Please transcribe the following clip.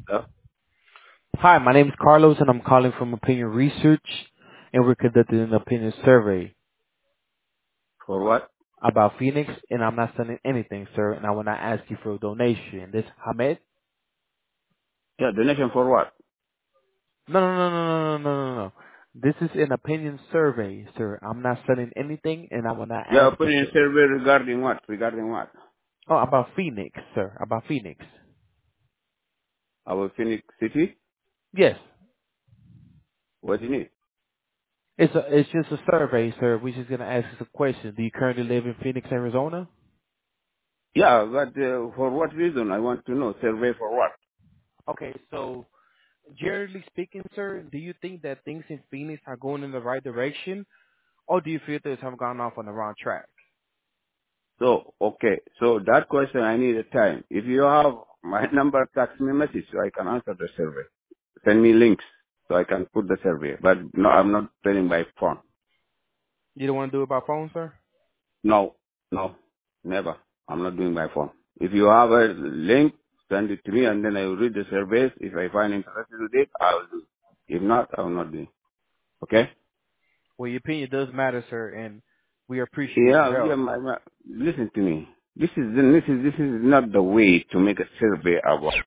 Uh, Hi, my name is Carlos, and I'm calling from Opinion Research, and we're conducting an opinion survey for what? about Phoenix, and I'm not sending anything, sir, and I will not ask you for a donation. This Hamed? Yeah, donation for what? No, no, no, no, no, no, no, no, no. This is an opinion survey, sir. I'm not sending anything, and I will not Yeah, ask you opinion for. survey regarding what? Regarding what? Oh, about Phoenix, sir. About Phoenix. Our Phoenix City? Yes, What do you need? it's just a survey, sir. We're just gonna ask you some questions. Do you currently live in Phoenix, Arizona? Yeah, but for what reason? I want to know. Survey for what? Okay, so generally speaking, sir, do you think that things in Phoenix are going in the right direction, or do you feel things have gone off on the wrong track? So, okay. So that question I need a time. If you have my number, text me message so I can answer the survey. Send me links so I can put the survey. But no, I'm not telling by phone. You don't want to do it by phone, sir? No, no, never. I'm not doing by phone. If you have a link, send it to me and then I will read the surveys. If I find interested with it, I will do. If not, I will not do. Okay? Well, your opinion does matter, sir, and we appreciate your Yeah, yeah. help. Listen to me. This is not the way to make a survey about